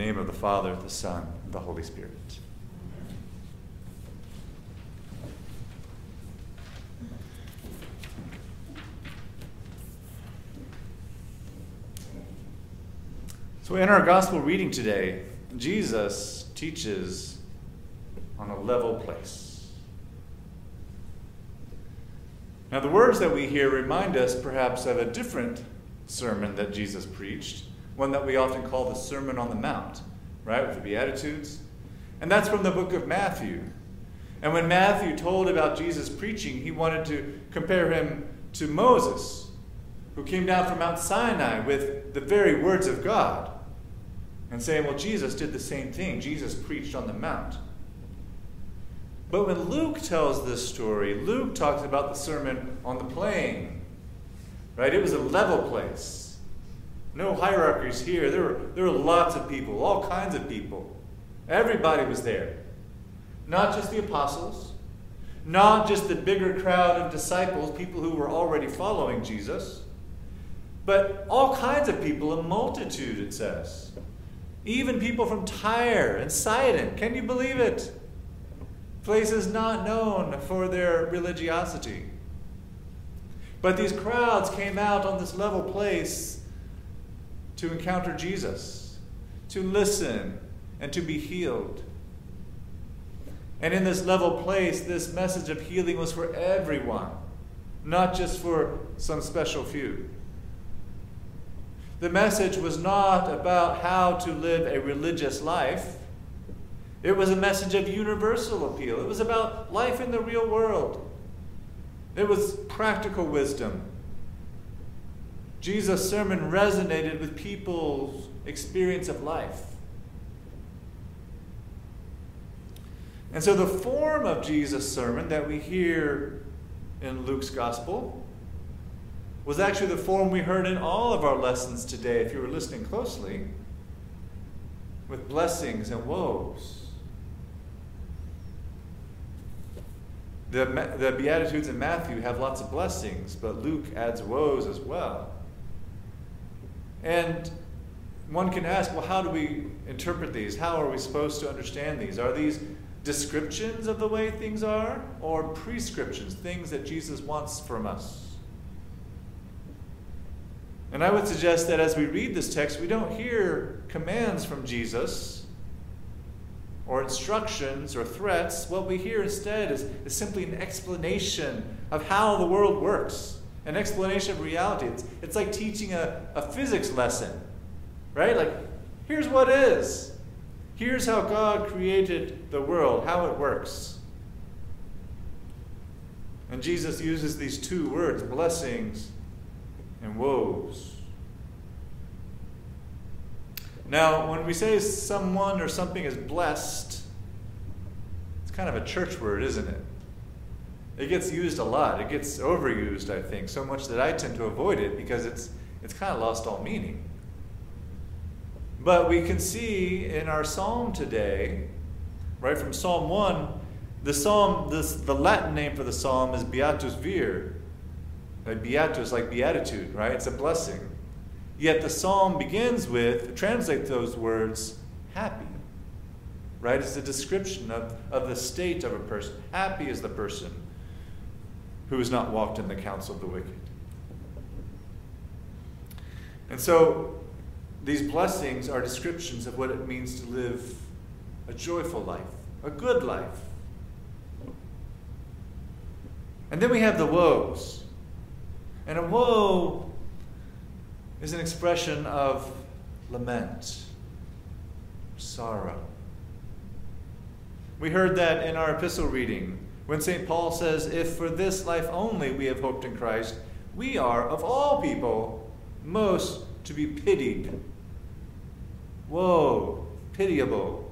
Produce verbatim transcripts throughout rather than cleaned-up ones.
name of the Father, the Son, and the Holy Spirit. So in our gospel reading today, Jesus teaches on a level place. Now the words that we hear remind us perhaps of a different sermon that Jesus preached, one that we often call the Sermon on the Mount, right, with the Beatitudes. And that's from the book of Matthew. And when Matthew told about Jesus preaching, he wanted to compare him to Moses, who came down from Mount Sinai with the very words of God. And saying, well, Jesus did the same thing. Jesus preached on the Mount. But when Luke tells this story, Luke talks about the Sermon on the Plain. Right? It was a level place. No hierarchies here. There were, there were lots of people, all kinds of people. Everybody was there. Not just the apostles. Not just the bigger crowd of disciples, people who were already following Jesus. But all kinds of people, a multitude, it says. Even people from Tyre and Sidon. Can you believe it? Places not known for their religiosity. But these crowds came out on this level place to encounter Jesus, to listen, and to be healed. And in this level place, this message of healing was for everyone, not just for some special few. The message was not about how to live a religious life. It was a message of universal appeal. It was about life in the real world. It was practical wisdom. Jesus' sermon resonated with people's experience of life. And so the form of Jesus' sermon that we hear in Luke's gospel was actually the form we heard in all of our lessons today, if you were listening closely, with blessings and woes. The, the Beatitudes in Matthew have lots of blessings, but Luke adds woes as well. And one can ask, well, how do we interpret these? How are we supposed to understand these? Are these descriptions of the way things are, or prescriptions, things that Jesus wants from us? And I would suggest that as we read this text, we don't hear commands from Jesus or instructions or threats. What we hear instead is, is simply an explanation of how the world works, an explanation of reality. It's, it's like teaching a, a physics lesson, right? Like, here's what is. Here's how God created the world, how it works. And Jesus uses these two words, blessings and woes. Now, when we say someone or something is blessed, it's kind of a church word, isn't it? It gets used a lot. It gets overused, I think, so much that I tend to avoid it because it's it's kind of lost all meaning. But we can see in our psalm today, right from Psalm one, the psalm, this, the Latin name for the psalm is Beatus Vir. Like beatus, like beatitude, right? It's a blessing. Yet the psalm begins with, translate those words, happy. Right? It's a description of, of the state of a person. Happy is the person who has not walked in the counsel of the wicked. And so these blessings are descriptions of what it means to live a joyful life, a good life. And then we have the woes. And a woe is an expression of lament, sorrow. We heard that in our epistle reading when Saint Paul says, if for this life only we have hoped in Christ, we are, of all people, most to be pitied. Woe, pitiable.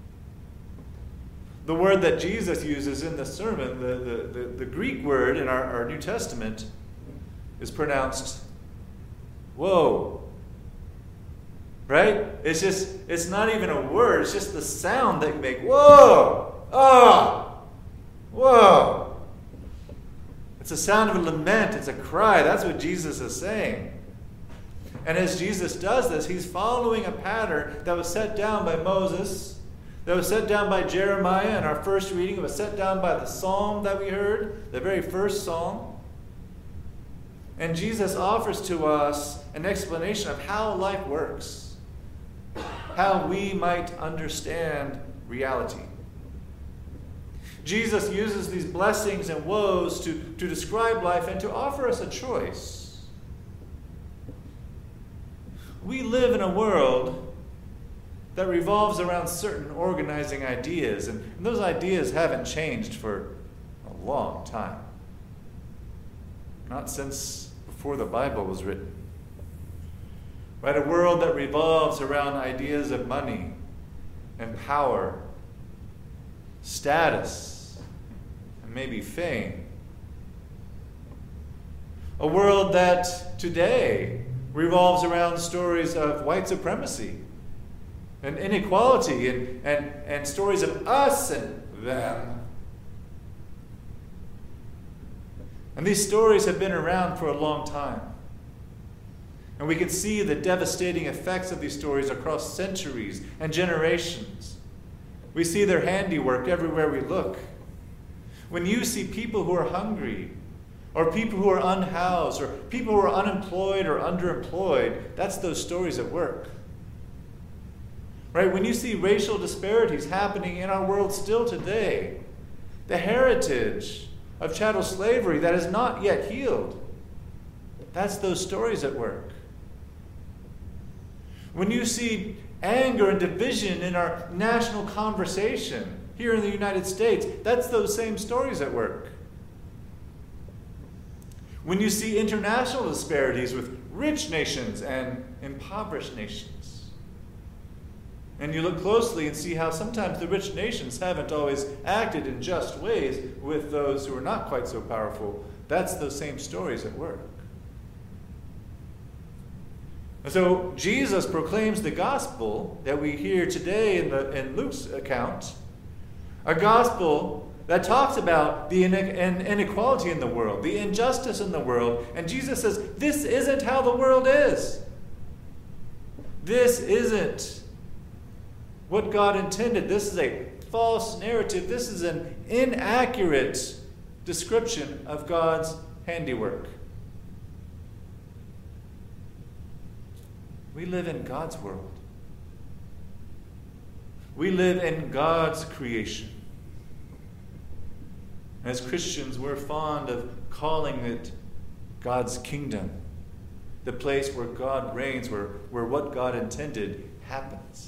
The word that Jesus uses in the sermon, the, the, the, the Greek word in our, our New Testament, is pronounced woe. Right? It's just, it's not even a word, it's just the sound that you make. Whoa! Oh! Whoa! It's a sound of a lament, it's a cry. That's what Jesus is saying. And as Jesus does this, he's following a pattern that was set down by Moses, that was set down by Jeremiah in our first reading. It was set down by the psalm that we heard, the very first psalm. And Jesus offers to us an explanation of how life works, how we might understand reality. Jesus uses these blessings and woes to, to describe life and to offer us a choice. We live in a world that revolves around certain organizing ideas, and those ideas haven't changed for a long time. Not since before the Bible was written. Right? A world that revolves around ideas of money and power, status, and maybe fame. A world that today revolves around stories of white supremacy and inequality and, and, and stories of us and them. And these stories have been around for a long time. And we can see the devastating effects of these stories across centuries and generations. We see their handiwork everywhere we look. When you see people who are hungry, or people who are unhoused, or people who are unemployed or underemployed, that's those stories at work. Right? When you see racial disparities happening in our world still today, the heritage of chattel slavery that is not yet healed, that's those stories at work. When you see anger and division in our national conversation here in the United States, that's those same stories at work. When you see international disparities with rich nations and impoverished nations, and you look closely and see how sometimes the rich nations haven't always acted in just ways with those who are not quite so powerful, that's those same stories at work. And so Jesus proclaims the gospel that we hear today in, the, in Luke's account, a gospel that talks about the inequality in the world, the injustice in the world. And Jesus says, this isn't how the world is. This isn't what God intended. This is a false narrative. This is an inaccurate description of God's handiwork. We live in God's world. We live in God's creation. As Christians, we're fond of calling it God's kingdom, the place where God reigns, where, where what God intended happens.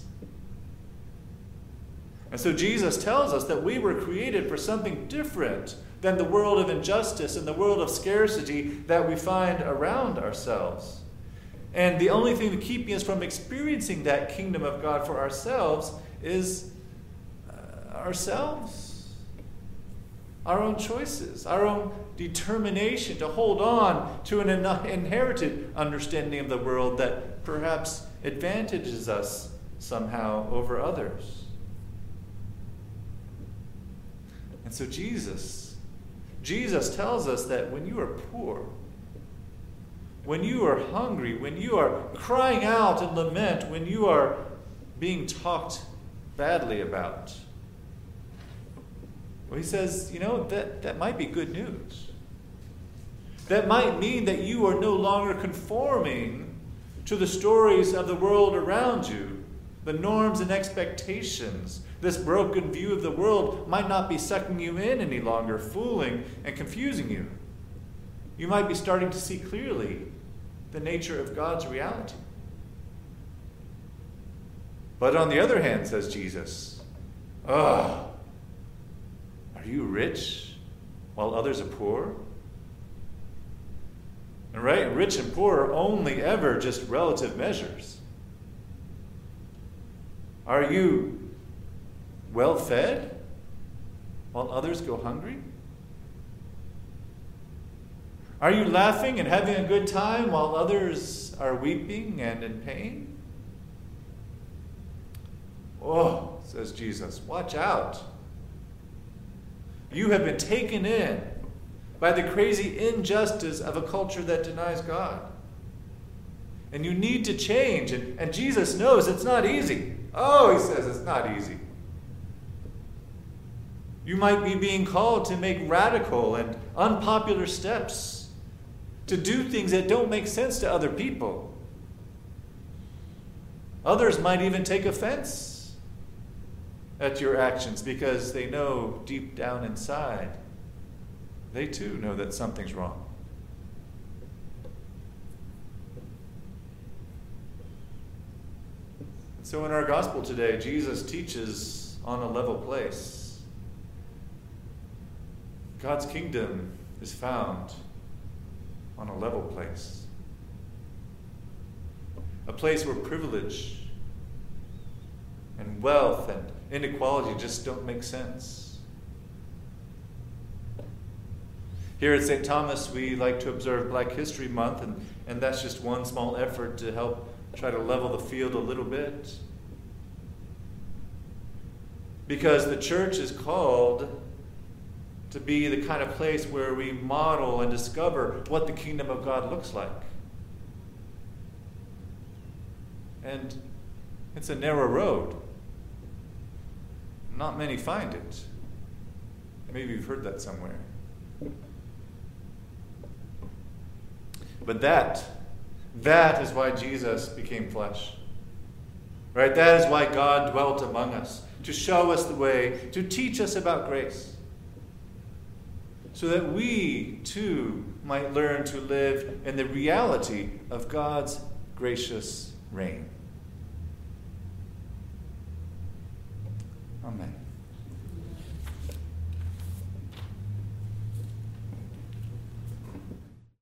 And so Jesus tells us that we were created for something different than the world of injustice and the world of scarcity that we find around ourselves. And the only thing keeping us from experiencing that kingdom of God for ourselves is uh, ourselves. Our own choices, our own determination to hold on to an inherited understanding of the world that perhaps advantages us somehow over others. And so Jesus, Jesus tells us that when you are poor, when you are hungry, when you are crying out in lament, when you are being talked badly about, well, he says, you know, that, that might be good news. That might mean that you are no longer conforming to the stories of the world around you, the norms and expectations. This broken view of the world might not be sucking you in any longer, fooling and confusing you. You might be starting to see clearly the nature of God's reality. But on the other hand, says Jesus, ah, are you rich while others are poor? And right, rich and poor are only ever just relative measures. Are you well fed while others go hungry? Are you laughing and having a good time while others are weeping and in pain? Oh, says Jesus, watch out. You have been taken in by the crazy injustice of a culture that denies God. And you need to change. And, and Jesus knows it's not easy. Oh, he says it's not easy. You might be being called to make radical and unpopular steps, to do things that don't make sense to other people. Others might even take offense at your actions because they know deep down inside, they too know that something's wrong. So in our gospel today, Jesus teaches on a level place. God's kingdom is found on a level place. A place where privilege and wealth and inequality just don't make sense. Here at Saint Thomas, we like to observe Black History Month, and, and that's just one small effort to help try to level the field a little bit. Because the church is called to be the kind of place where we model and discover what the kingdom of God looks like. And it's a narrow road. Not many find it. Maybe you've heard that somewhere. But that, that is why Jesus became flesh. Right? That is why God dwelt among us, to show us the way, to teach us about grace, so that we too might learn to live in the reality of God's gracious reign. Amen.